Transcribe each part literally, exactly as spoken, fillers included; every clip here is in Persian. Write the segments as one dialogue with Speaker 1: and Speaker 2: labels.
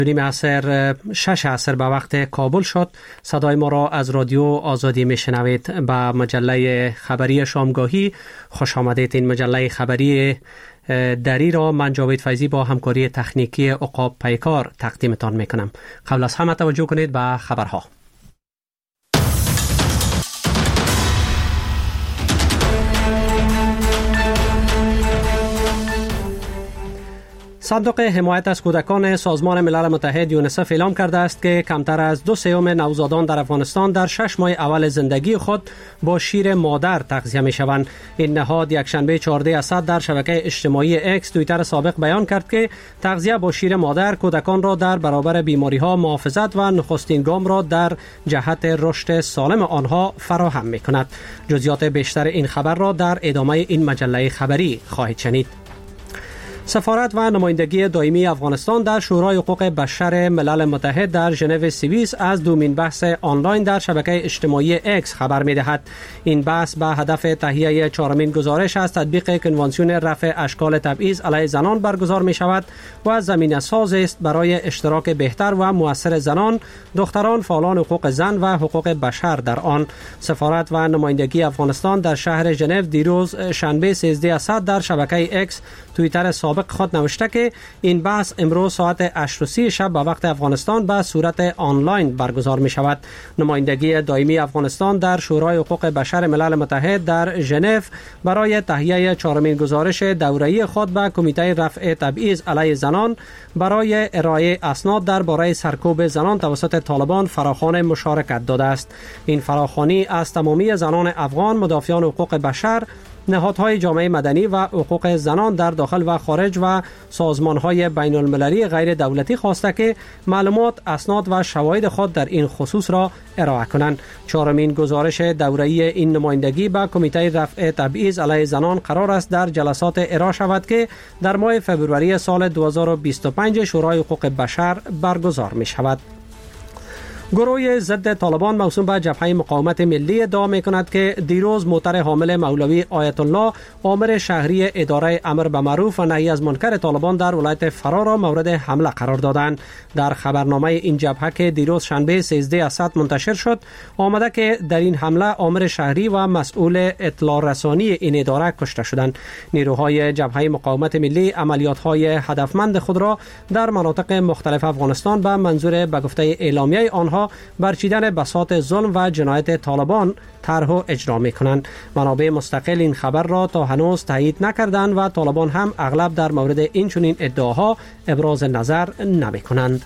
Speaker 1: نیم عصر شش عصر به وقت کابل شد. صدای ما را از رادیو آزادی میشنوید. به مجله خبری شامگاهی خوش آمدید. این مجله خبری دری را من جاوید فیضی با همکاری تکنیکی عقاب پیکار تقدیمتان میکنم. قبل از همه توجه کنید به خبرها. صندوق حمایت از کودکان سازمان ملل متحد یونیسف اعلام کرده است که کمتر از دو سوم نوزادان در افغانستان در شش ماه اول زندگی خود با شیر مادر تغذیه می شوند. این نهاد یکشنبه چهارده اسد در شبکه اجتماعی اکس توییتر سابق بیان کرد که تغذیه با شیر مادر کودکان را در برابر بیماری ها محافظت و نخستین گام را در جهت رشد سالم آنها فراهم می کند. جزئیات بیشتر این خبر را در ادامه این مجله خبری خواهید شنید. سفارت و نمایندگی دائمی افغانستان در شورای حقوق بشر ملل متحد در ژنو سوئیس از دومین بحث آنلاین در شبکه اجتماعی اکس خبر می‌دهد. این بحث به هدف تهیه چهارمین گزارش از تطبیق کنوانسیون رفع اشکال تبعیض علیه زنان برگزار می‌شود و زمینه‌ساز است برای اشتراک بهتر و مؤثر زنان، دختران، فعالان حقوق زن و حقوق بشر در آن. سفارت و نمایندگی افغانستان در شهر ژنو دیروز شنبه سیزده اسد در شبکه اکس توییتر سابق خود نوشته که این بحث امروز ساعت هشت و سی شب به وقت افغانستان به صورت آنلاین برگزار می شود. نمایندگی دائمی افغانستان در شورای حقوق بشر ملل متحد در ژنو برای تهیه چهارمین گزارش دوره‌ای خود به کمیته رفع تبعیض علیه زنان برای ارائه اسناد درباره سرکوب زنان توسط طالبان فراخوان مشارکت داده است. این فراخوانی از تمامی زنان افغان مدافعان حقوق بشر، نهادهای جامعه مدنی و حقوق زنان در داخل و خارج و سازمانهای بین المللی غیر دولتی خواسته که معلومات، اسناد و شواهد خود در این خصوص را ارائه کنند. چهارمین گزارش دوره‌ای این نمایندگی به کمیته رفع تبعیض علیه زنان قرار است در جلسات ارائه شود که در ماه فوریه سال دو هزار و بیست و پنج شورای حقوق بشر برگزار می شود. گروه ضد طالبان موسوم به جبهه مقاومت ملی ادعا می‌کند که دیروز موتر حامل مولوی آیت الله آمر شهری اداره امر به معروف و نهی از منکر طالبان در ولایت فرا را مورد حمله قرار دادند. در خبرنامه این جبهه که دیروز شنبه سیزده اسد منتشر شد آمده که در این حمله آمر شهری و مسئول اطلاع رسانی این اداره کشته شدند. نیروهای جبهه مقاومت ملی عملیات‌های هدفمند خود را در مناطق مختلف افغانستان به منظور به گفته اعلامیه آنها برچیدن بساط ظلم و جنایت طالبان طرح و اجرا می‌کنند. منابع مستقل این خبر را تا هنوز تایید نکردند و طالبان هم اغلب در مورد این چنین ادعاها ابراز نظر نمی‌کنند.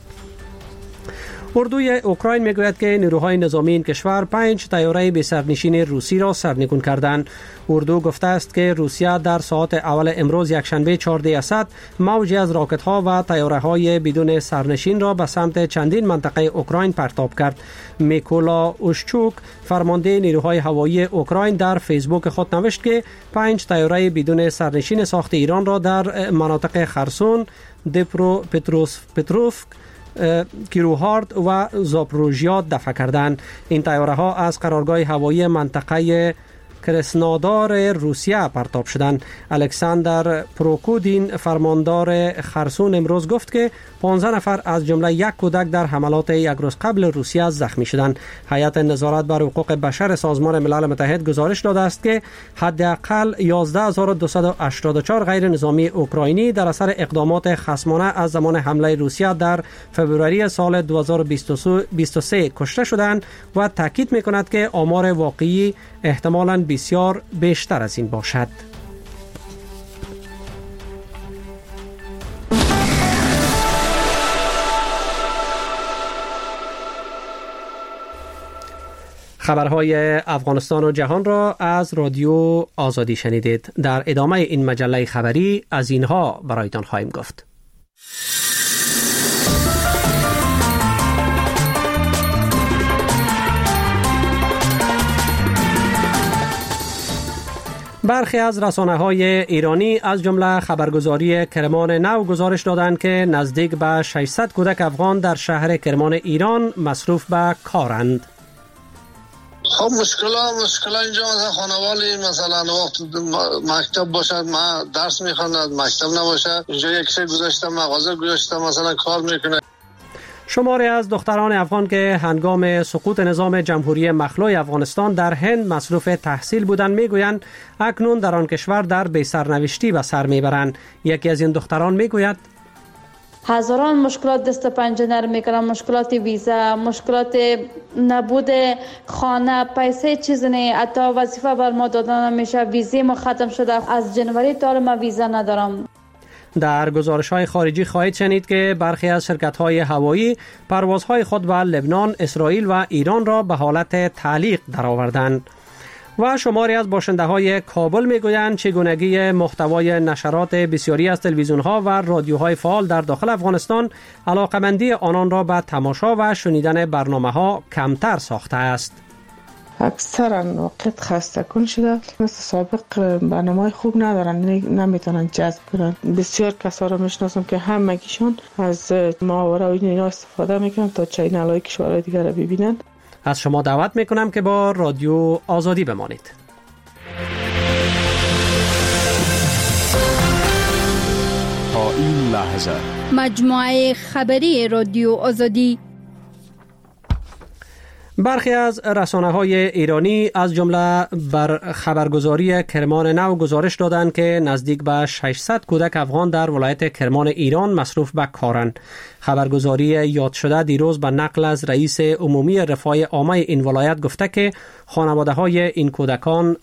Speaker 1: اردوی اوکراین میگوید که نیروهای نظامی این کشور پنج طیاره بی سرنشین روسی را سرنگون کردند. اردو گفته است که روسیه در ساعات اول امروز یکشنبه چهارده اسد موجی از راکت‌ها و طیاره‌های بدون سرنشین را به سمت چندین منطقه اوکراین پرتاب کرد. میکولا اوشچوک فرمانده نیروهای هوایی اوکراین در فیسبوک خود نوشت که پنج طیاره بدون سرنشین ساخت ایران را در مناطق خرسون، دپرو پتروس پتروفک کیروهارد و زاپروژیا دفع کردند. این طیاره ها از قرارگاه هوایی منطقه کرسنادار روسیه پرتاب شدند. الکساندر پروکودین فرماندار خرسون امروز گفت که پانزده نفر از جمله یک کودک در حملات یک روز قبل روسیه زخمی شدند. هیئت نظارت بر حقوق بشر سازمان ملل متحد گزارش داده است که حداقل یازده هزار و دویست و هشتاد و چهار غیر نظامی اوکراینی در اثر اقدامات خصمانه از زمان حمله روسیه در فوریه سال دو هزار و بیست و سه کشته شدند و تاکید می‌کند که آمار واقعی احتمالاً بسیار بیشتر از این باشد. خبرهای افغانستان و جهان را از رادیو آزادی شنیدید. در ادامه این مجله خبری از اینها برایتان خواهیم گفت. برخی از رسانه‌های ایرانی از جمله خبرگزاری کرمان نو گزارش دادند که نزدیک به ششصد کودک افغان در شهر کرمان ایران مصروف به کارند.
Speaker 2: خب مشکلات مشکلات اینجا مثلا خانوالی مثلا وقت مکتب باشد ما درس میخواند مکتب نباشه اینجا یکشه گذاشته مغازه گذاشته مثلا کار میکنه.
Speaker 1: شماری از دختران افغان که هنگام سقوط نظام جمهوری مخلوع افغانستان در هند مصروف تحصیل بودند میگویند اکنون در آن کشور در بی‌سرنوشتی به سر میبرند. یکی از این دختران میگوید
Speaker 3: هزاران مشکلات دست پنجه نرم میکنم، مشکلات ویزا، مشکلات نبود خانه، پیسه چیز نه، حتی وظیفه بر ما دادن نمیشه، ویزه ما ختم شده، از جنوری تا ما ویزا ندارم.
Speaker 1: در گزارش‌های خارجی خواهید شنید که برخی از شرکت‌های هوایی پروازهای خود به لبنان، اسرائیل و ایران را به حالت تعلیق درآوردند. و شماری از باشنده‌های کابل می‌گویند چگونگی محتوای نشرات بسیاری از تلویزیون‌ها و رادیوهای فعال در داخل افغانستان علاقمندی آنان را به تماشا و شنیدن برنامه‌ها کمتر ساخته است.
Speaker 4: اکثرا وقت خسته کن شده، مثل سابق برنامه خوب ندارن، نمیتونن جذب کنن. بسیار کسا را میشناسم که همگیشون از محاوره و اینا استفاده میکنن تا چینل‌های کشورهای دیگر را ببینن.
Speaker 1: از شما دعوت میکنم که با رادیو آزادی بمانید.
Speaker 5: تا این لحظه
Speaker 6: مجموعه خبری رادیو آزادی.
Speaker 1: برخی از رسانه‌های ایرانی از جمله بر خبرگزاری کرمان نو گزارش دادند که نزدیک به ششصد کودک افغان در ولایت کرمان ایران مصروف به کارند. خبرگزاری یاد شده دیروز به نقل از رئیس عمومی رفاه عامه این ولایت گفته که خانواده‌های این کودکان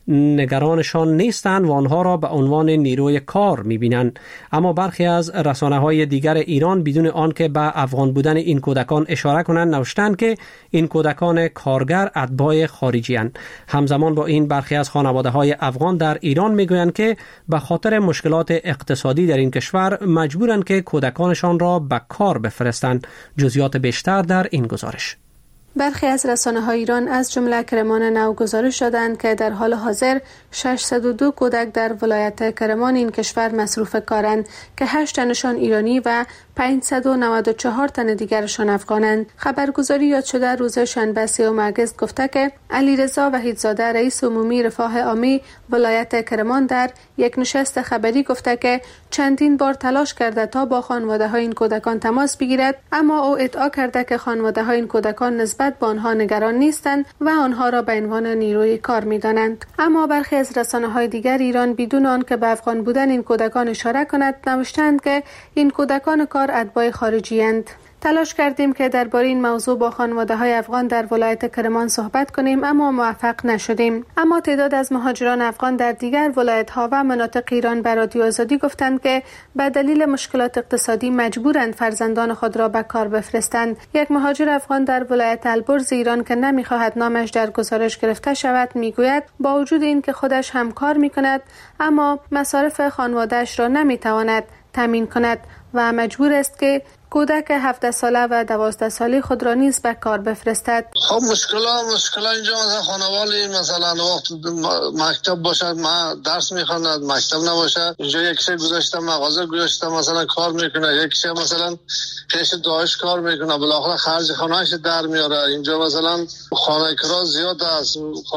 Speaker 1: نگرانشان نیستند و آنها را به عنوان نیروی کار می‌بینند. اما برخی از رسانه‌های دیگر ایران بدون آنکه به افغان بودن این کودکان اشاره کنند نوشتند که این کودکان کارگر اتباع خارجی‌اند. همزمان با این برخی از خانواده‌های افغان در ایران می‌گویند که به خاطر مشکلات اقتصادی در این کشور مجبورند که کودکانشان را به کار بفرستند. جزئیات بیشتر در این گزارش.
Speaker 7: برخی از رسانه‌های ایران از جمله کرمان نو گزارش دادند که در حال حاضر ششصد و دو کودک در ولایت کرمان این کشور مصروف کارند که هشت تنشان ایرانی و پانصد و نود و چهار تن دیگرشان افغانند. خبرگزاری یاد شده روز شنبه سوم اگست گفته که علیرضا وحیدزاده رئیس عمومی رفاه عامه ولایت کرمان در یک نشست خبری گفته که چندین بار تلاش کرده تا با خانواده‌های این کودکان تماس بگیرد، اما او ادعا کرده که خانواده‌های این کودکان نسبت به آنها نگران نیستند و آنها را به عنوان نیروی کار می‌دانند. اما برخی از رسانه‌های دیگر ایران بدون آنکه به افغان بودن این کودکان اشاره کند نوشتند که این کودکان کار اتباع خارجی‌اند. تلاش کردیم که درباره این موضوع با خانواده‌های افغان در ولایت کرمان صحبت کنیم اما موفق نشدیم. اما تعداد از مهاجران افغان در دیگر ولایت‌ها و مناطق ایران به رادیو آزادی گفتند که به دلیل مشکلات اقتصادی مجبورند فرزندان خود را به کار بفرستند. یک مهاجر افغان در ولایت البرز ایران که نمی‌خواهد نامش در گزارش گرفته شود میگوید با وجود این که خودش هم کار می‌کند اما مصارف خانواده‌اش را نمی‌تواند تامین کند و مجبور است که کودک هفده ساله و دوازده ساله خود را نیز به کار بفرستد.
Speaker 2: خب مشکلات مشکلات اینجا مثلا خانوالی مثلا وقت مکتب باشد ما درس میخواند مکتب نباشه اینجا یکشه گذاشته مغازه گذاشته مثلا کار میکنه، یکشه مثلا پیش داعش کار میکنه بالاخره خرج خانه‌اش در میاره. اینجا مثلا خانه کرا زیاد است،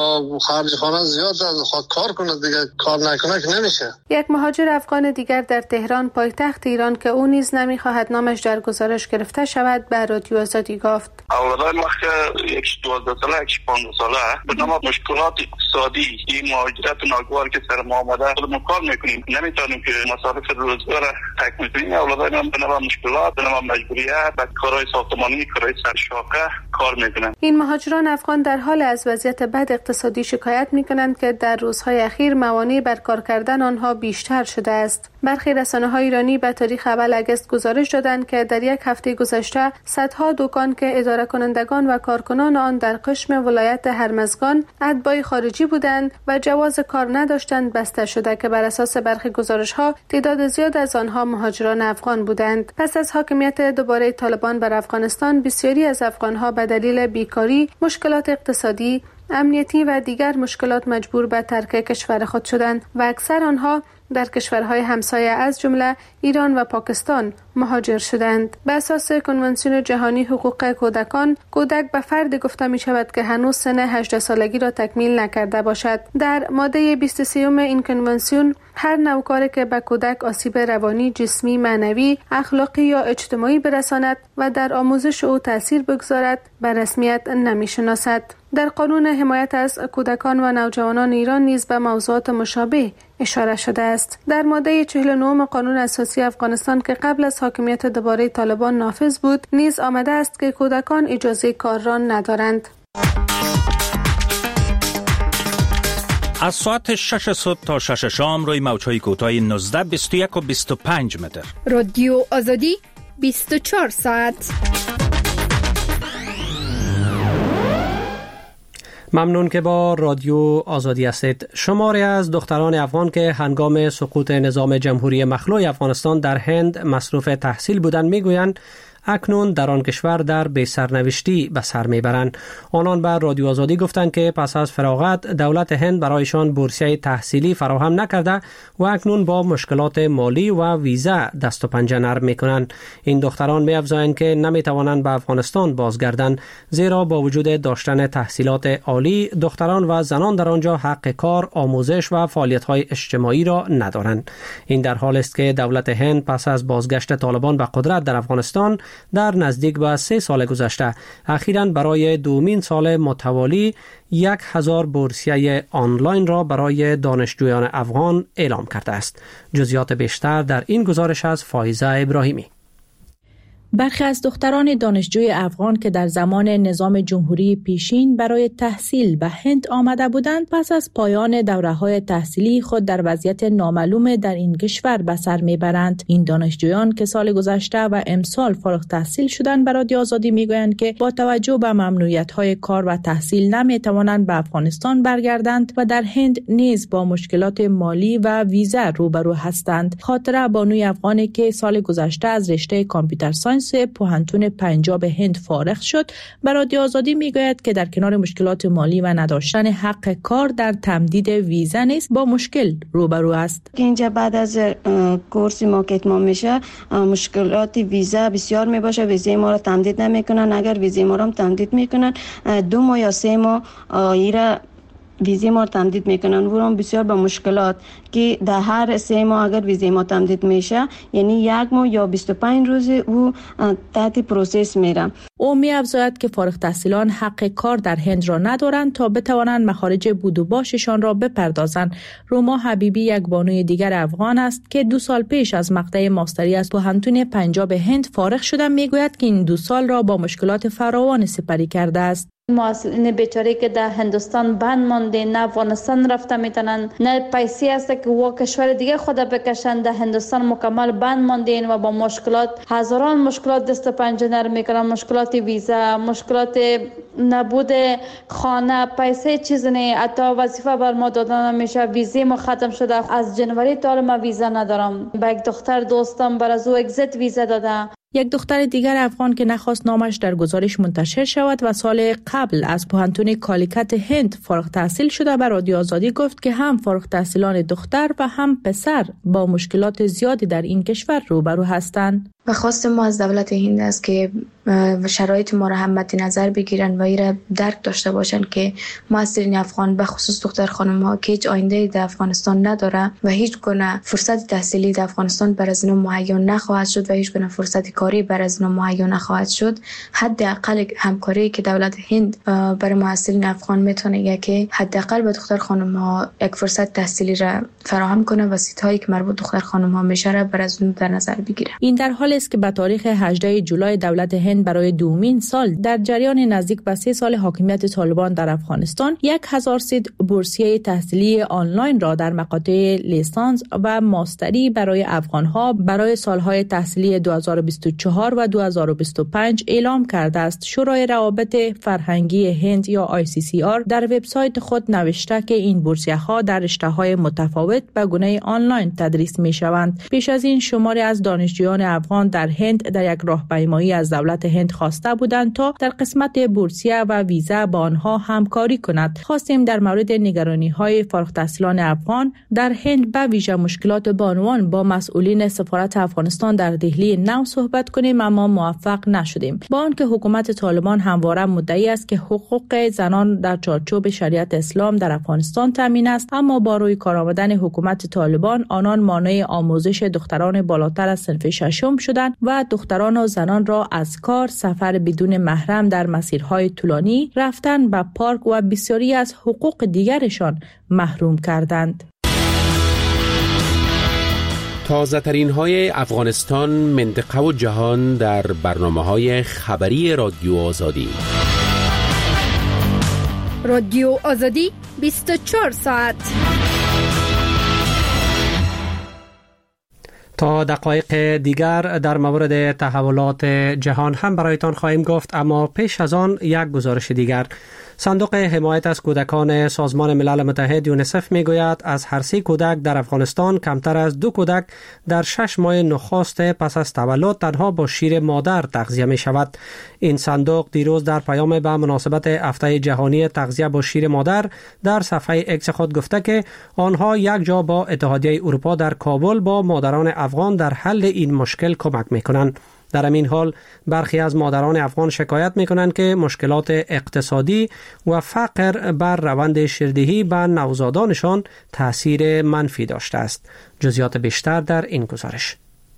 Speaker 2: خرج خانه زیاد است، خود کار کنه دیگه، کار نکنه که نمیشه.
Speaker 7: یک مهاجر افغان دیگر در تهران پایتخت ایران که او نیز نمیخواهد نامش در گزارش گرفته شود به رادیو آزادی گفت
Speaker 8: اولای ما که یک دوازده ساله یک پانزده ساله به نام مشکلات اقتصادی این مهاجرت ناگوار که سر ما آمده خودمون کار میکنیم نمیتونیم که مصارف روزگار تکمیل کنیم. اولای ما به نام مشکلات به نام مجبوریت و کارهای ساختمانی کارهای سرشاخه کار میکنن.
Speaker 7: این مهاجران افغان در حال از وضعیت بد اقتصادی شکایت میکنند که در روزهای اخیر موانع بر کار کردن آنها بیشتر شده است. برخی رسانه‌های ایرانی به تاریخ اول اگست گزارش دادند که در یک هفته گذشته صدها دکان که اداره کنندگان و کارکنان آن در قشم ولایت هرمزگان اتباع خارجی بودند و جواز کار نداشتند بسته شده که بر اساس برخی گزارش‌ها تعداد زیاد از آنها مهاجران افغان بودند. پس از حاکمیت دوباره طالبان بر افغانستان بسیاری از افغان‌ها به دلیل بیکاری، مشکلات اقتصادی، امنیتی و دیگر مشکلات مجبور به ترک کشور خود شدند و اکثر آنها در کشورهای همسایه از جمله ایران و پاکستان مهاجر شدند. به اساس کنوانسیون جهانی حقوق کودکان، کودک به فرد گفته می شود که هنوز سن هجده سالگی را تکمیل نکرده باشد. در ماده بیست و سه این کنوانسیون هر نوع کاری که به کودک آسیب روانی، جسمی، معنوی، اخلاقی یا اجتماعی برساند و در آموزش او تاثیر بگذارد به رسمیت نمی‌شناسد. در قانون حمایت از کودکان و نوجوانان ایران نیز به موضوعات مشابه اشاره شده است. در ماده چهل و نه قانون اساسی افغانستان که قبل از حاکمیت دوباره طالبان نافذ بود، نیز آمده است که کودکان اجازه کار را ندارند.
Speaker 9: از ساعت شش صبح تا شش شام روی موج‌های کوتاه نوزده، بیست و یک و بیست و پنج متر.
Speaker 6: رادیو آزادی بیست و چهار ساعت.
Speaker 1: ممنون که با رادیو آزادی هستید. شماری از دختران افغان که هنگام سقوط نظام جمهوری مخلوع افغانستان در هند مصروف تحصیل بودند میگویند اکنون در آن کشور در بی سرنوشتی به سر میبرند. آنان به رادیو آزادی گفتند که پس از فراغت دولت هند برایشان بورسیه تحصیلی فراهم نکرده و اکنون با مشکلات مالی و ویزا دست و پنجه نرم میکنند. این دختران می‌افزایند که نمیتوانند به افغانستان بازگردند، زیرا با وجود داشتن تحصیلات عالی، دختران و زنان در آنجا حق کار، آموزش و فعالیت‌های اجتماعی را ندارند. این در حالی است که دولت هند پس از بازگشت طالبان به قدرت در افغانستان در نزدیک به سه سال گذشته اخیراً برای دومین سال متوالی یک هزار بورسیه آنلاین را برای دانشجویان افغان اعلام کرده است. جزئیات بیشتر در این گزارش از فایزه ابراهیمی.
Speaker 10: برخی از دختران دانشجوی افغان که در زمان نظام جمهوری پیشین برای تحصیل به هند آمده بودند، پس از پایان دوره‌های تحصیلی خود در وضعیت نامعلوم در این کشور به سر میبرند. این دانشجویان که سال گذشته و امسال فارغ التحصیل شدند به رادیو آزادی میگویند که با توجه به ممنوعیت‌های کار و تحصیل نمیتوانند به افغانستان برگردند و در هند نیز با مشکلات مالی و ویزا روبرو هستند. خاطره بانوی افغانی که سال گذشته از رشته کامپیوتر ساینس پوهنتون پنجاب هند فارغ شد به رادیو آزادی میگوید که در کنار مشکلات مالی و نداشتن حق کار در تمدید ویزا نیز با مشکل روبرو است.
Speaker 11: اینجا بعد از کورس ما که اتمام میشه مشکلات ویزا بسیار میباشه، ویزای ما را تمدید نمیکنن. اگر ویزای ما را تمدید میکنن دو ماه یا سه ماه ایرا ویزای ما تمدید میکنن و هم بسیار با مشکلات که در هر سه ماه اگر ویزای ما تمدید میشه یعنی یک ماه یا بیست و پنج روز او تحت پروسس میره.
Speaker 10: او می‌افزاید که فارغ التحصیلان حق کار در هند را ندارند تا بتوانند مخارج بود و باششان را بپردازند. روما حبیبی یک بانوی دیگر افغان است که دو سال پیش از مقطع ماستری از پوهنتون پنجاب هند فارغ شده میگوید که این دو سال را با مشکلات فراوان سپری کرده است.
Speaker 3: این بیچاره که در هندوستان بند مانده، نه افغانستان رفته میتونن، نه پیسی هست که و کشور دیگه خود بکشن، در هندوستان مکمل بند مانده و با مشکلات هزاران مشکلات دست و پنجه نرم میکنن. مشکلات ویزا، مشکلات نبود خانه، پیسه چیز نه، حتی وظیفه بر ما دادن نمیشه. ویزا ما ختم شده، از جنوری تا حالا ما ویزا ندارم. با یک دختر دوستم بر از او اگزیت ویزا داده.
Speaker 10: یک دختر دیگر افغان که نخواست نامش در گزارش منتشر شود و سال قبل از پوهنتون کالیکت هند فارغ التحصیل شده به رادیو آزادی گفت که هم فارغ التحصیلان دختر و هم پسر با مشکلات زیادی در این کشور روبرو هستند.
Speaker 12: و خواست ما از دولت هند است که شرایط ما را هم مد نظر بگیرن و ایره درک داشته باشن که معصرین افغان به خصوص دختر خانم ها که هیچ آینده در افغانستان نداره و هیچ گونه فرصت تحصیلی در افغانستان برای از اینا مهیا نخواهد شد و هیچ گونه فرصت کاری برای از اینا مهیا نخواهد شد. حداقل همکاری که دولت هند برای معصرین افغان میتونه که حداقل به دختر خانم ها یک فرصت تحصیلی را فراهم کنه و سیتایی که مربوط دختر خانم ها میشه را برای از اون در نظر بگیره.
Speaker 10: این در حال است که به تاریخ هجدهم جولای دولت هند برای دومین سال در جریان نزدیک به سه سال حاکمیت طالبان در افغانستان یک هزار سیت بورسیه تحصیلی آنلاین را در مقاطع لیسانس و ماستری برای افغانها برای سالهای تحصیلی دو هزار و بیست و چهار و دو هزار و بیست و پنج اعلام کرده است. شورای روابط فرهنگی هند یا آی سی سی آر در وبسایت خود نوشته که این بورسیه‌ها در رشته‌های متفاوت به گونه آنلاین تدریس می‌شوند. پیش از این شماری از دانشجویان افغان افغانستان در هند در یک راهپیمایی از دولت هند خواسته بودند تا در قسمت بورسیه و ویزا با آنها همکاری کند. خواستیم در مورد نگرانی‌های فارغ التحصیلان افغان در هند به ویژه مشکلات بانوان با مسئولین سفارت افغانستان در دهلی نو صحبت کنیم، اما موفق نشدیم. با آنکه حکومت طالبان همواره مدعی است که حقوق زنان در چارچوب شریعت اسلام در افغانستان تامین است، اما با روی کار آمدن حکومت طالبان آنان مانع آموزش دختران بالاتر از صنف ششم شدند و دختران و زنان را از کار، سفر بدون محرم در مسیرهای طولانی، رفتن به پارک و بسیاری از حقوق دیگرشان محروم کردند.
Speaker 13: تازه ترین های افغانستان، منطقه و جهان در برنامه های خبری رادیو آزادی.
Speaker 6: رادیو آزادی بیست و چهار ساعت.
Speaker 1: تا دقایق دیگر در مورد تحولات جهان هم برایتان خواهیم گفت، اما پیش از آن یک گزارش دیگر. صندوق حمایت از کودکان سازمان ملل متحد یونیسف میگوید از هر سه کودک در افغانستان کمتر از دو کودک در شش ماه نخست پس از تولد تنها با شیر مادر تغذیه می شود. این صندوق دیروز در پیام به مناسبت هفته جهانی تغذیه با شیر مادر در صفحه اکس خود گفته که آنها یک جا با اتحادیه اروپا در کابل با مادران افغان در حل این مشکل کمک می کنند. در همین حال برخی از مادران افغان شکایت می‌کنند که مشکلات اقتصادی و فقر بر روند شیردهی به نوزادانشان تأثیر منفی داشته است. جزئیات بیشتر در این گزارش.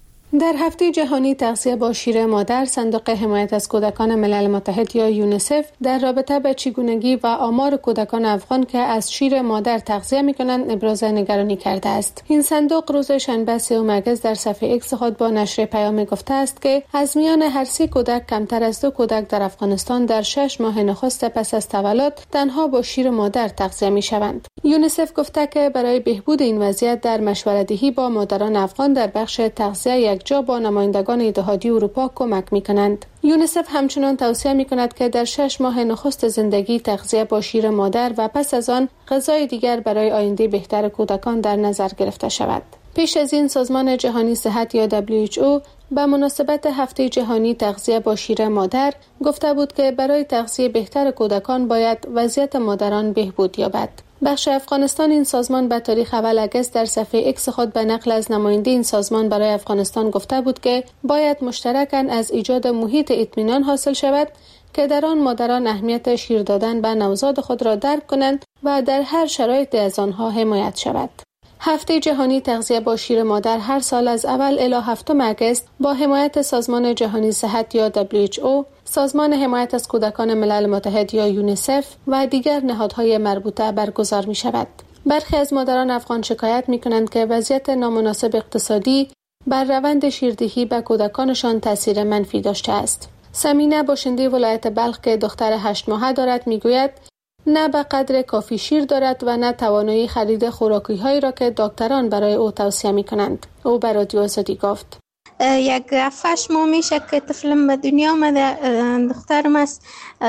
Speaker 7: در هفته جهانی تغذیه با شیر مادر، صندوق حمایت از کودکان ملل متحد یا یونیسف در رابطه با چگونگی و آمار کودکان افغان که از شیر مادر تغذیه می‌کنند ابراز نگرانی کرده است. این صندوق روز شنبه سوم اگست در صفحه ایکس خود با نشر پیام گفته است که از میان هر سه کودک کمتر از دو کودک در افغانستان در شش ماه نخست پس از تولد تنها با شیر مادر تغذیه می‌شوند. یونیسف گفته که برای بهبود این وضعیت در مشوره‌دهی با مادران افغان در بخش تغذیه یک جا با نمایندگان اتحادیه اروپا کمک می‌کنند. یونیسف همچنان توصیه می‌کند که در شش ماه نخست زندگی تغذیه با شیر مادر و پس از آن غذای دیگر برای آینده بهتر کودکان در نظر گرفته شود. پیش از این سازمان جهانی صحت یا دبلیو اچ او به مناسبت هفته جهانی تغذیه با شیر مادر گفته بود که برای تغذیه بهتر کودکان باید وضعیت مادران بهبود یابد. بخش افغانستان این سازمان به تاریخ اول اگست در صفحه ایکس خود به نقل از نماینده این سازمان برای افغانستان گفته بود که باید مشترکاً از ایجاد محیط اطمینان حاصل شود که در آن مادران اهمیت شیر دادن به نوزاد خود را درک کنند و در هر شرایطی از آنها حمایت شود. هفته جهانی تغذیه با شیر مادر هر سال از اول الی هفتم اگست با حمایت سازمان جهانی صحت یا دبلیو اچ او، سازمان حمایت از کودکان ملل متحد یا یونیسف و دیگر نهادهای مربوطه برگزار می شود. برخی از مادران افغان شکایت می کنند که وضعیت نامناسب اقتصادی بر روند شیردهی به کودکانشان تاثیر منفی داشته است. سمینه باشنده ولایت بلخ که دختر هشت ماهه دارد می گوید نه به قدر کافی شیر دارد و نه توانایی خرید خوراکی هایی را که دکتران برای او توصیه می کنند. او به رادیو آزادی گفت
Speaker 14: یک هفت ماه میشه که طفلم به دنیا آمده. دخترم است.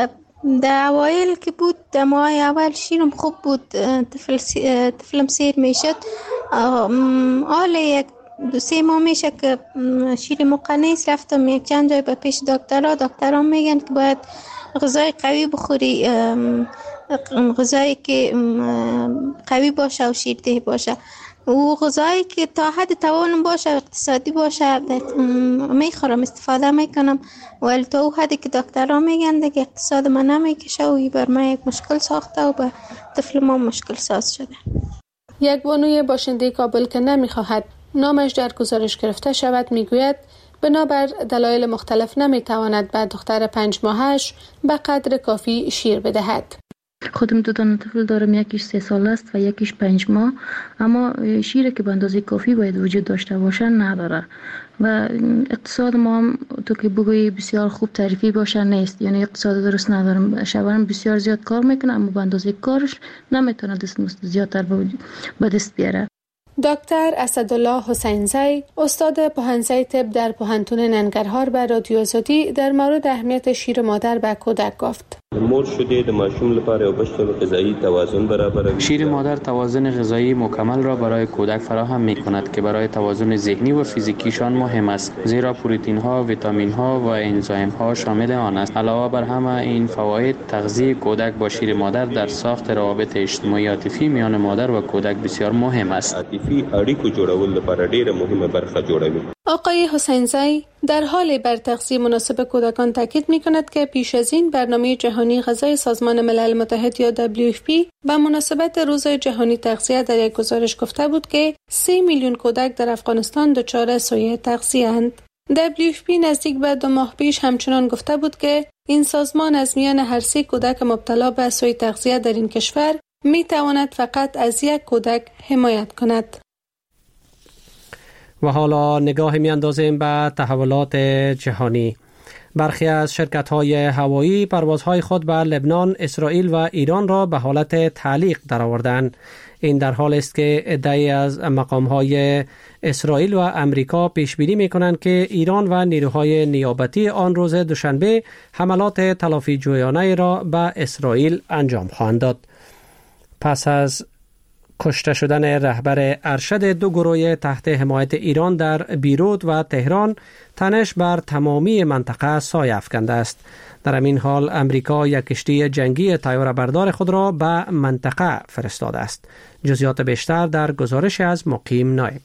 Speaker 14: در اوایل که بود در ماه اول شیرم خوب بود، طفل طفلم سیر میشد. حال یک دو سه ماه میشه که شیر مقنیس رفتم یک چند جای به پیش دکترها. دکترها میگن که باید غذای قوی بخوری، غذایی که قوی باشه و شیرده باشه و غذایی که تا حد توانم باشه، اقتصادی باشه میخورم، استفاده میکنم، ولی تا او حدی که دکترها میگن دیگه اقتصاد من نمیکشه و بر من یک مشکل ساخته و به طفل ما مشکل ساز شده.
Speaker 7: یک بانوی باشنده کابل که نمیخواهد نامش در گزارش گرفته شود میگوید بنابر دلایل مختلف نمیتواند به دختر پنج ماهش به قدر کافی شیر بدهد.
Speaker 15: خودم دو تا طفل دارم، یکیش سه سال است و یکیش پنج ماه، اما شیری که به اندازه کافی باید وجود داشته باشه نداره و اقتصاد ما هم تو که بگویی بسیار خوب تعریفی باشه نیست، یعنی اقتصاد درست ندارم. شوهرم بسیار زیاد کار میکنه اما به اندازه کارش نمیتونه دست زیادتر به دست بیاره.
Speaker 7: دکتر اسدالله حسینزی، استاد پهنزی طب در پوهنتون ننگرهار به رادیو آزادی در مورد اهمیت شیر مادر به کودک گفت.
Speaker 16: مور شوده د ماشوم لپاره او بشکل غذایی توازن برابروي.
Speaker 17: شیر مادر توازن غذایی مکمل را برای کودک فراهم می‌کند که برای توازن ذهنی و فیزیکیشان مهم است، زیرا پروتئین ها، ویتامین ها و انزایم ها شامل آن است. علاوه بر همه این فواید، تغذیه کودک با شیر مادر در ساخت روابط اجتماعی عاطفی میان مادر و کودک بسیار مهم است.
Speaker 16: عاطفی اړیکو جوړول لپاره ډیره مهمه برخه جوړوي.
Speaker 7: آقای حسینزی در حال بر تغذیه مناسب کودکان تاکید می‌کند که پیش از این برنامه جهانی غذای سازمان ملل متحد یا دبلیو اف پی به مناسبت روز جهانی تغذیه در یک گزارش گفته بود که سه میلیون کودک در افغانستان دچار سوء تغذیه اند. دبلیو اف پی نزدیک به دو ماه پیش همچنان گفته بود که این سازمان از میان هر سه کودک مبتلا به سوء تغذیه در این کشور می‌تواند فقط از یک کودک حمایت کند.
Speaker 1: و حالا نگاه می اندازیم به تحولات جهانی. برخی از شرکت‌های هوایی پروازهای خود به لبنان، اسرائیل و ایران را به حالت تعلیق درآوردند. این در حال است که عده‌ای از مقام‌های اسرائیل و امریکا پیش بینی می‌کنند که ایران و نیروهای نیابتی آن روز دوشنبه حملات تلافی جویانه را به اسرائیل انجام خواهند داد. پس از کشته شدن رهبر ارشد دو گروه تحت حمایت ایران در بیروت و تهران، تنش بر تمامی منطقه سایه افکنده است. در این حال امریکا یک کشتی جنگی تیاره بردار خود را به منطقه فرستاده است. جزئیات بیشتر در گزارش از مقیم نایب.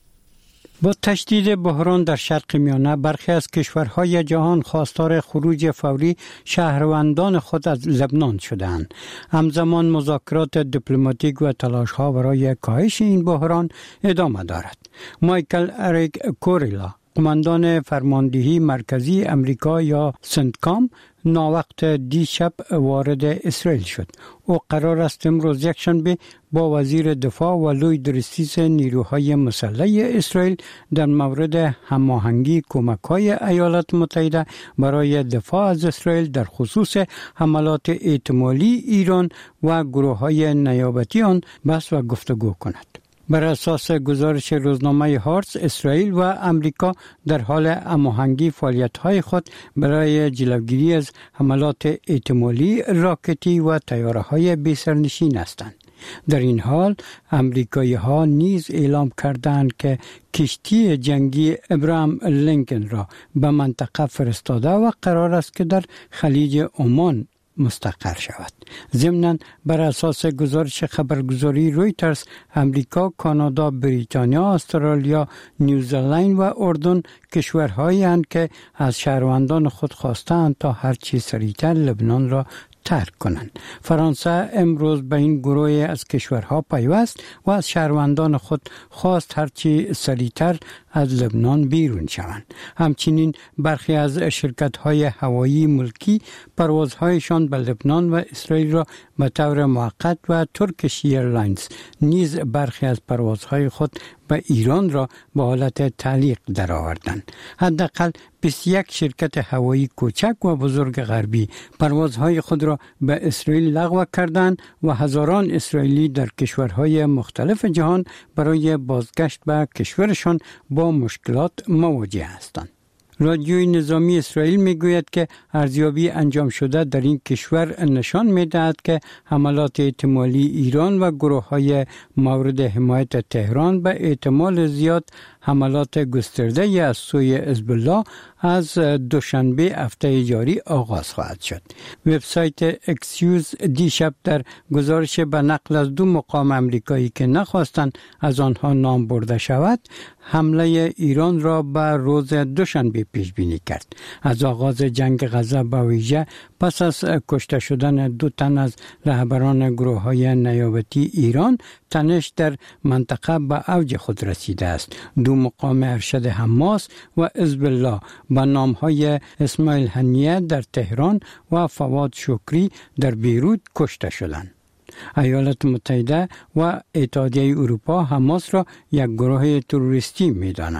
Speaker 18: با تشدید بحران در شرق میانه، برخی از کشورهای جهان خواستار خروج فوری شهروندان خود از لبنان شدند. همزمان مذاکرات دیپلماتیک و تلاش‌ها برای کاهش این بحران ادامه دارد. مایکل اریک کوریلا، قماندان فرماندهی مرکزی امریکا یا سنتکام، ناوقت دیشب وارد اسرائیل شد. او قرار است امروز یکشنبه با وزیر دفاع و لوی درستیس نیروهای مسلح اسرائیل در مورد هماهنگی کمک‌های ایالات متحده برای دفاع از اسرائیل در خصوص حملات احتمالی ایران و گروه‌های نیابتی آن بحث و گفتگو کند. بر اساس گزارش روزنامه هارتز، اسرائیل و امریکا در حال هماهنگی فعالیت‌های خود برای جلوگیری از حملات احتمالی راکتی و طیاره‌های بی‌سرنشین هستند. در این حال امریکایی‌ها نیز اعلام کردند که کشتی جنگی ابراهام لینکن را به منطقه فرستاده و قرار است که در خلیج عمان مستقر شود. ضمناً بر اساس گزارش خبرگزاری رویترز، امریکا، کانادا، بریتانیا، استرالیا، نیوزلند و اردن کشورهایی هستند که از شهروندان خود خواستند تا هرچی سریعتر لبنان را ترک کنند. فرانسه امروز به این گروه از کشورها پیوست و از شهروندان خود خواست هرچی سریعتر از لبنان بیرون شوند. همچنین برخی از شرکت‌های هوایی ملکی پروازهایشان به لبنان و اسرائیل را به طور موقت و ترکیش ایرلاینز نیز برخی از پروازهای خود به ایران را به حالت تعلیق درآوردند. حداقل بیست و یک شرکت هوایی کوچک و بزرگ غربی پروازهای خود را به اسرائیل لغو کردند و هزاران اسرائیلی در کشورهای مختلف جهان برای بازگشت به کشورشان با مشکلات مواجه هستند. رادیوی نظامی اسرائیل میگوید که ارزیابی انجام شده در این کشور نشان میدهد که حملات احتمالی ایران و گروه‌های مورد حمایت تهران به احتمال زیاد حملات گسترده از سوی حزب الله از دوشنبه هفته جاری آغاز خواهد شد. وبسایت اکسیوز دیشب در گزارش به نقل از دو مقام امریکایی که نخواستند از آنها نام برده شود، حمله ایران را به روز دوشنبه پیش بینی کرد. از آغاز جنگ غزه به ویژه پس از کشته شدن دو تن از رهبران گروه‌های نیابتی ایران، تنش در منطقه به اوج خود رسیده است. دو مقام ارشد حماس و حزب الله با نام‌های اسماعیل هنیه در تهران و فواد شکری در بیروت کشته شدند. ایالات متحده و اتحادیه اروپا حماس را یک گروه تروریستی می‌دانند.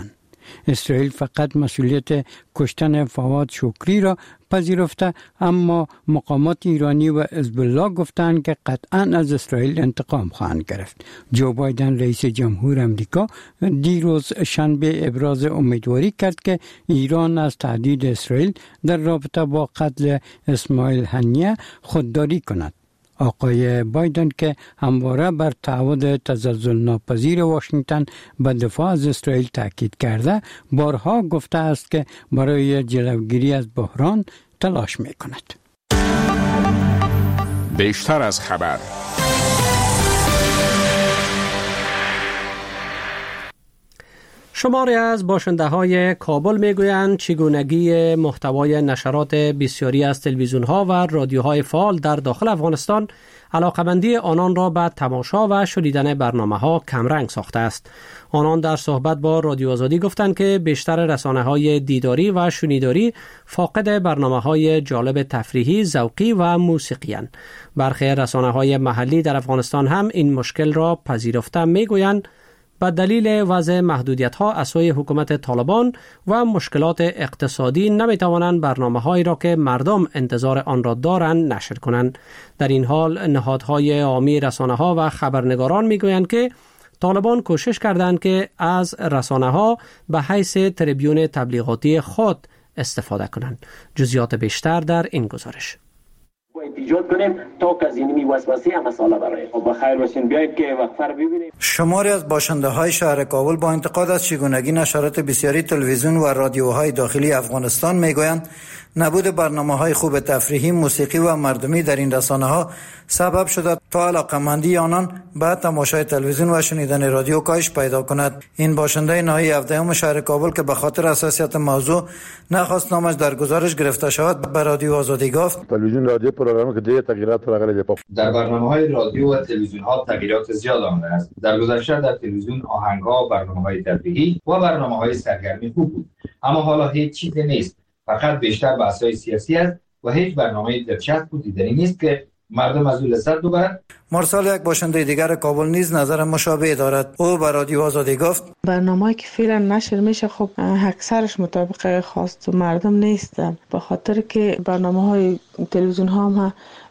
Speaker 18: اسرائیل فقط مسئولیت کشتن فواد شکری را پذیرفته، اما مقامات ایرانی و حزب الله گفتند که قطعاً از اسرائیل انتقام خواهند گرفت. جو بایدن رئیس جمهور امریکا دیروز شنبه ابراز امیدواری کرد که ایران از تهدید اسرائیل در رابطه با قتل اسماعیل هنیه خودداری کند. آقای بایدن که همواره بر تعهد تزلزل ناپذیر واشنگتن به دفاع از اسرائیل تاکید کرده، بارها گفته است که برای جلوگیری از بحران تلاش می کند.
Speaker 5: بیشتر از خبر.
Speaker 1: شماری از باشنده های کابل می گویند چگونگی محتوای نشرات بسیاری از تلویزیون ها و رادیوهای فعال در داخل افغانستان علاقمندی آنان را به تماشا و شنیدن برنامه ها کمرنگ ساخته است. آنان در صحبت با رادیو آزادی گفتند که بیشتر رسانه های دیداری و شنیداری فاقد برنامه های جالب تفریحی، ذوقی و موسیقی اند. برخی رسانه های محلی در افغانستان هم این مشکل را پذیرفته می گویند به دلیل وضع محدودیت‌ها از سوی حکومت طالبان و مشکلات اقتصادی نمی‌توانند برنامه‌هایی را که مردم انتظار آن را دارند نشر کنند. در این حال نهادهای عامی رسانه‌ها و خبرنگاران می‌گویند که طالبان کوشش کردند که از رسانه‌ها به حیث تریبیون تبلیغاتی خود استفاده کنند. جزئیات بیشتر در این گزارش.
Speaker 19: ایجاد کنیم تا از این وسوسه هم مسئله برای خب بخیر باشین. بیایید که وقفه رو ببینیم.
Speaker 20: شماری از باشنده های شهر کابل با انتقاد از چگونگی نشرات بسیاری تلویزیون و رادیوهای داخلی افغانستان میگویند نبود برنامه‌های خوب تفریحی، موسیقی و مردمی در این رسانه‌ها سبب شده تا علاقه‌مندی آنان به تماشای تلویزیون و شنیدن رادیو کاهش پیدا کند. این باشنده ناحیه هفدهم شهر کابل که به خاطر حساسیت موضوع نخواست نامش در گزارش گرفته شود، به رادیو آزادی گفت:
Speaker 21: تلویزیون رادیو پروگرامی که دیگه تغییرات راغلی
Speaker 22: در برنامه‌های رادیو و تلویزیون‌ها تغییرات زیاد آمده است. در گذشته در تلویزیون آهنگ‌ها، برنامه‌های تفریحی و برنامه‌های سرگرمی خوب بود، اما حالا هیچ چیزی نیست. فقط بیشتر بحث‌های سیاسی است و هیچ برنامه‌ای دلچسب و دیدنی نیست که مردم از او لذت ببرند.
Speaker 20: مرسال یک باشنده دیگر کابل نیز نظر مشابه دارد. او به رادیو آزادی گفت:
Speaker 4: برنامه‌ای که فعلا نشر میشه خب اکثرش مطابق خواست مردم نیستن، به خاطر که برنامه‌های تلویزیون ها هم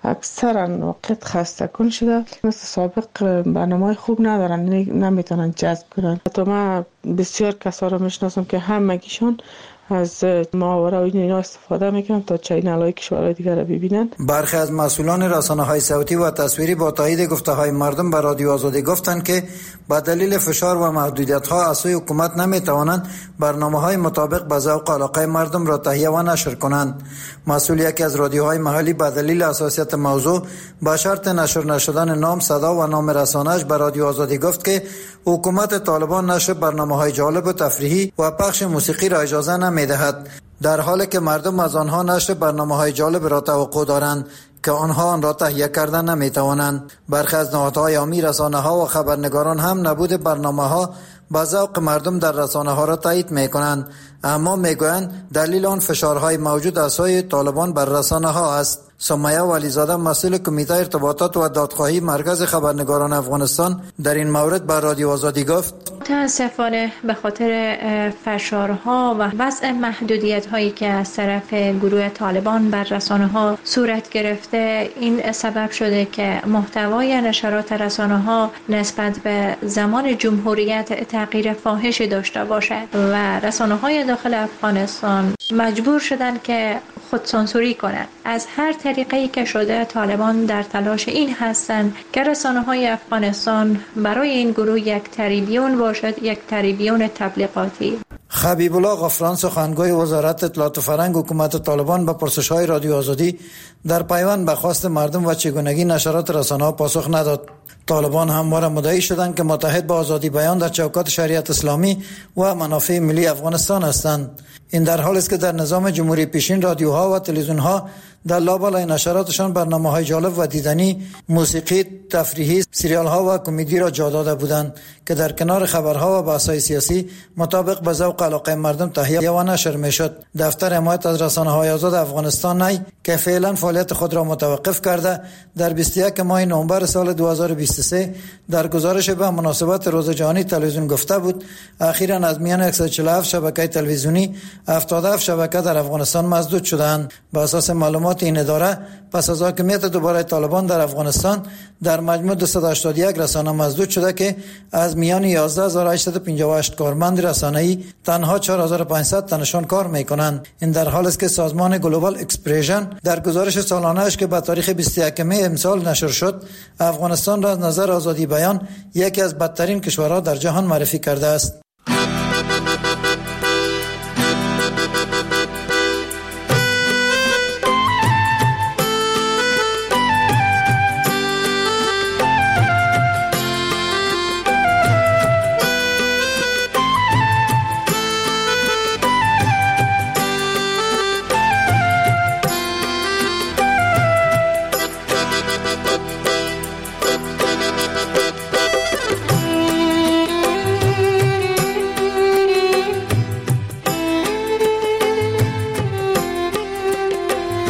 Speaker 4: اکثرا وقت خسته کن شده، مثل سابق برنامه‌های خوب ندارن، نمیتونن جذب کنن. حتی من بسیار کسا رو میشناسم که همگیشون از محاوره و اینا استفاده میکنن تا چینل‌های کشورهای دیگر رو ببینن.
Speaker 20: برخی از مسئولان رسانه‌های صوتی و تصویری با تایید گفته‌های مردم به رادیو آزادی گفتند که با دلیل فشار و محدودیت‌ها از سوی حکومت نمی‌توانند برنامه‌های مطابق به ذوق و علاقه مردم را تهیه و نشر کنند. مسئول یکی از رادیوهای محلی به دلیل حساسیت موضوع با شرط نشر نشدن نام، صدا و نام رسانه‌اش به رادیو آزادی گفت که حکومت طالبان نشر برنامه‌های جالب و تفریحی و پخش موسیقی را اجازه نمی‌دهد، در حالی که مردم از آنها نشر برنامه‌های جالب را توقع دارند که آنها آن را تهیه کردن نمی‌توانند. برخی از نهادهای عامی رسانه‌ها و خبرنگاران هم نبود برنامه‌ها با ذوق مردم در رسانه‌ها را تایید می‌کنند، اما می‌گویند دلیل آن فشارهای موجود از سوی طالبان بر رسانه‌ها است. سمیه ولیزاده مسئول کمیته ارتباطات و دادخواهی مرکز خبرنگاران افغانستان در این مورد به رادیو آزادی گفت:
Speaker 23: متاسفانه به خاطر فشارها و وضع محدودیت‌هایی که از طرف گروه طالبان بر رسانه‌ها صورت گرفته، این سبب شده که محتوای نشرات رسانه‌ها نسبت به زمان جمهوریت تغییر فاحشی داشته باشد و رسانه‌های داخل افغانستان مجبور شدند که خودسانسوری کنند. از هر طریقه‌ای که شده طالبان در تلاش این هستند که رسانه‌های افغانستان برای این گروه یک تریبیون باشد، یک تریبیون تبلیغاتی.
Speaker 20: حبیب الله غفران سخنگوی وزارت اطلاعات و فرهنگ حکومت طالبان به پرسش‌های رادیو آزادی در پیوند به خواست مردم و چگونگی نشرات رسانه‌ها پاسخ نداد. طالبان همواره مدعی شدند که متحد با آزادی بیان در چوکات شریعت اسلامی و منافع ملی افغانستان هستند. این در حالی است که در نظام جمهوری پیشین رادیوها و تلویزیون‌ها در لابلای نشراتشان برنامه‌های جالب و دیدنی، موسیقی، تفریحی، سریال‌ها و کمدی را جا داده بودند که در کنار خبرها و بحث‌های سیاسی مطابق به ذوق علاقه مردم تهیه و نشر می‌شد. دفتر حمایت از رسانه‌های آزاد افغانستان نیز که فعلا فعالیت خود را متوقف کرده در بیست و یک ماه نوامبر سال دو هزار و بیست و سه در گزارش به مناسبت روز جهانی تلویزیون گفته بود اخیراً از میان صد و چهل و هفت شبکه تلویزیونی هفتاد و هفت شبکه در افغانستان مسدود شدند. بر اساس معلومات این اداره پس از حاکمیت دوباره طالبان در افغانستان در مجموع دویست و هشتاد و یک رسانه مسدود شده که از میان یازده هزار و هشتصد و پنجاه و هشت کارمند رسانه‌ای تنها چهار هزار و پانصد تنشان کار می‌کنند. این در حالی است که سازمان گلوبال اکسپرشن در گزارش سالانه‌اش که به تاریخ بیست و یک می امسال نشر شد افغانستان را از نظر آزادی بیان یکی از بدترین کشورها در جهان معرفی کرده است.